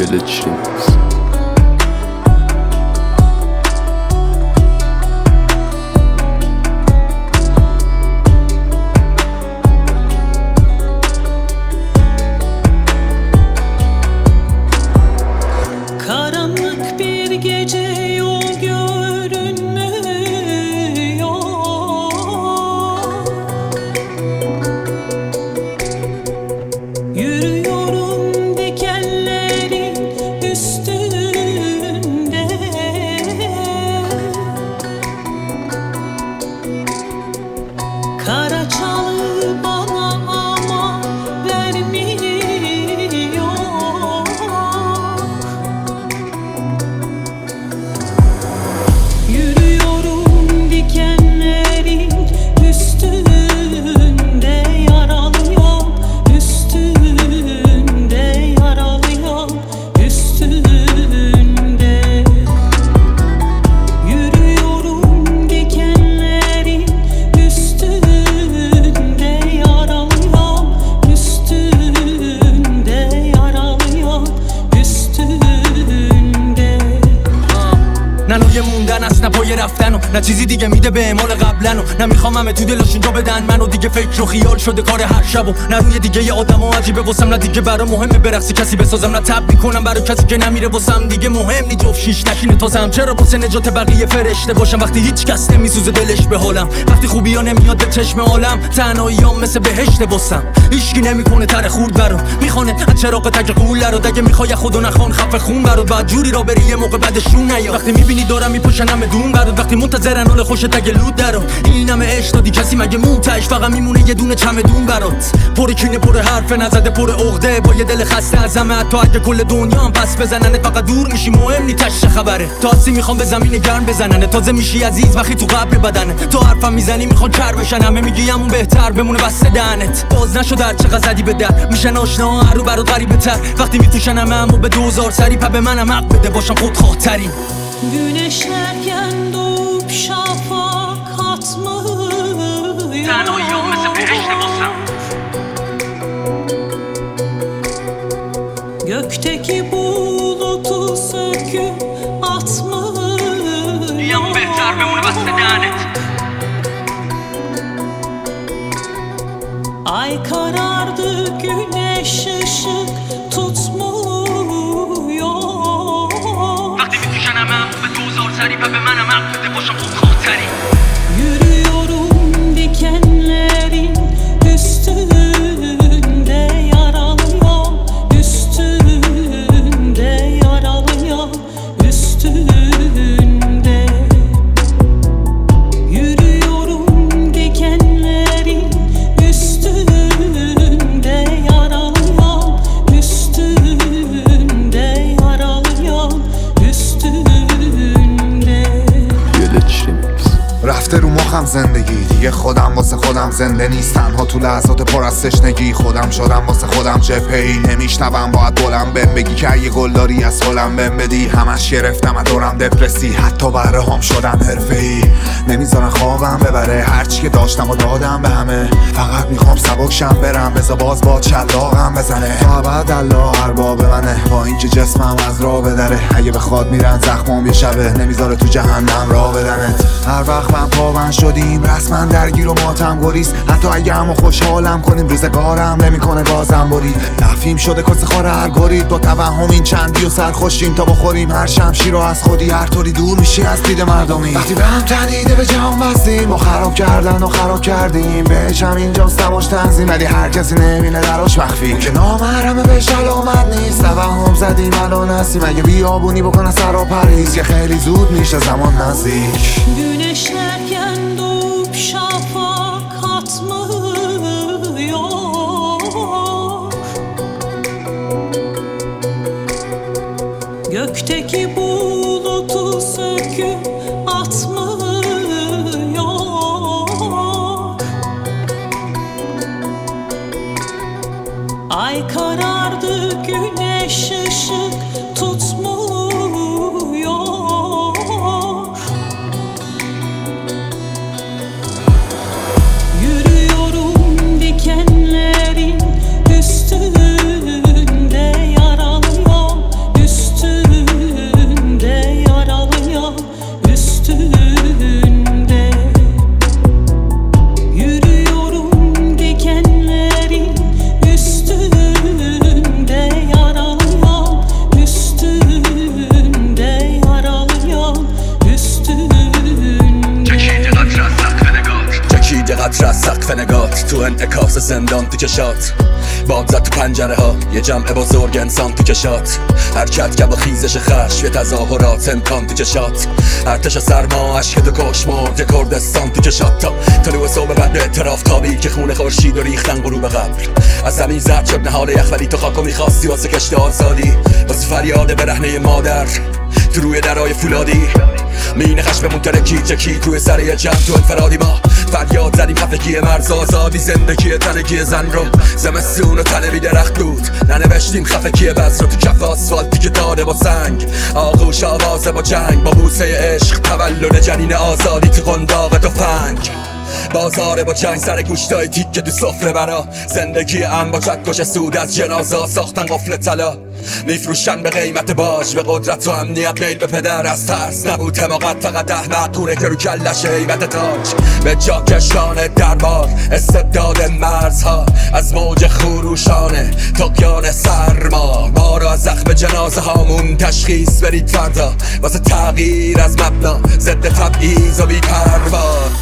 Village Remix. Karanlık bir gece, yol görünmüyor. Yürüyorum dikenlerin üstünde. Kara çalı bana ama vermiyor. Yürüyorum dikenlerin üstünde, yaralıyım üstünde, yaralıyım üstünde. Yürüyorum dikenlerin üstünde, yaralıyım üstünde, yaralıyım üstünde. نه نوی موندن است نه پای رفتن و نه چیزی دیگه میده به اعمال قبلن و نه میخوام همه تو دلشون جا بدن منو دیگه فکر و خیال شده کار هر شب و نه روی دیگه یه آدم ها عجیبه واسم نه دیگه برا مهمه برقصی کسی بسازم نه تب میکنم برای کسی که نمیره واسم دیگه مهم نی جفت شیش نشینه تازم چرا واسه نجات بقیه فرشته باشم وقتی هیچ کس نمیسوزه دلش به حالم وقتی خوبی ها نمیاد به چشم عالم تنهاییام مثل بهشت واسم هیچکی نمیکنه تره خورد برام میخونه از چراغ تک قوله رو دیگه میخوای خدا نخوان خفه خون برات بعد جوری را بری یه موقع بعدشون نیا وقتی میبینی دارم میپوشن همه دون برات وقتی منتظرن حال خوش تگ لود درو این همه عشق دادی کسی مگه مونتاش فقط میمونه یه دونه چمدون برات پر کینه پر حرف نزده پر عقده با یه دل خسته از همه تا اگه کل دنیا هم پس بزنن فقط دور میشی مهم نی تش خبره تاسی میخوام به زمین گرم بزنن تازه میشی عزیز وقتی تو قبر بدنه تو حرفم میزنی میخوان کر بشن همه میگی همون بهتر بمونه بسته دهنت باز نشد هر چقدر زدی به در میشن آشنا هر رو برات غریبه تر وقتی میفروشن همه همو به 2000 سری پا به منم حق بده باشم خودخواه‌ترین Güneşlerken doğup şafak atmıyor. تنهاییام مثل بهشت واسم Gökteki bulutu söküp atmıyor. یه همون بهتر بمونه بسته دهنت Ay karardı, güneş ışık tutmuyor. وقتی میفروشن همه همو به 2000 سری پا به منم حق بده باشم خودخواه‌ترین Yürüyorum dikenlerin üstünde, yaralıyım üstünde, yaralıyım üstünde. Yürüyorum dikenlerin üstünde, yaralıyım üstünde, yaralıyım üstünde. Village Remix. رفته رو مخم زندگی دیگه خودم واسه خودم زنده نیست تنها تو لحظات پر از تشنگی خودم شدم واسه خودم جبهه‌ای نمیشنوم باید بلم بهم بگی که یه گلداری از حالم بهم بدی همش گرفتم از دورم دپرسی حتی بهره‌هام شدن حرفه‌ای نمیذارن خوابم ببره هرچی که داشتم و دادم به همه فقط میخوام سبک شم برم بذار باز با چلاقم بزنه تا ابد الله ارباب منه با اینکه جسمم از راه بدره اگه بخواد میرن زخمام یه شبه نمیذاره تو جهنم راه بدنت هر وقت من پابند شدیم رسما درگیر و ماتم گریز حتی اگه همو خوشحالم کنیم روزگارم نمیکنه بازم برید تفهیم شده کس خار هر گرید با توهم این چندی و سرخوشیم تا بخوریم هر شمشیر رو از خودی هر طوری دور میشی از دید مردمی وقتی به هم تنیده به جهان بستیم ما خراب کردن و خراب کردیم بهش هم اینجاست تماش تنظیم ولی هر کسی نبینه دراش مخفی که نامحرمه بهش علامت نیست توهم زدیم الان هستیم اگه بیابونی بکنه سر و پریز که خیلی زود میشه زمان نزدیک Güneşlerken doğup şafak atmıyor. Gökteki bulutu söküp atmıyor. Ay karardı, güneş ışık tutmuyor. Yürüyorum dikenlerin üstünde, yaralıyım متر از سقف نگات، تو انعکاس زندان تو چشات، باد زد تو پنجره ها، یه جمع بزرگ انسان تو چشات، حرکت که با خیزش خشم، یه تظاهرات امکان تو چشات، ارتش سرما اشک تو کشمرد، یه کردستان تو چشات، تا طلوع صبح بعد اعتراف خوابی که خون خورشید و ریختن غروب قبر، از زمین زرد شد نهال یخ ولی تو خاکو میخواستی واسه کشت آزادی، واسه فریاد برهنه مادر تو روی درای فولادی، مین خشممون ترکی چکید روی سر یه جمع تو انفرادی، ما فریاد زدیم خفگی مرز آزادی، زندگی تنگی زن رو، زمستون و تنه بی درخت بود، ننوشتیم خفگی بز رو تو کف آسفالتی که داده با سنگ، آغوش آوازه با جنگ، با بوسه عشق تولد جنین آزادی تو قنداق تفنگ، بازار با چنگ سر گوشتای تیکه تو سفره برا، زندگی ام با چکش سود از جنازه ساختن قفل طلا، میفروشن به قیمت باج، به قدرت و امنیت میل به پدر، از ترس نبود حماقت، فقط احمق کونه که رو کلش هیبت تاج، به جا کشان دربار استبداد مرزها، از موج خروشانه طغیان سرما، ما را از زخم جنازه هامون تشخیص برید فردا، واسه تغییر از مبنا ضد تبعیض و بی‌پروا.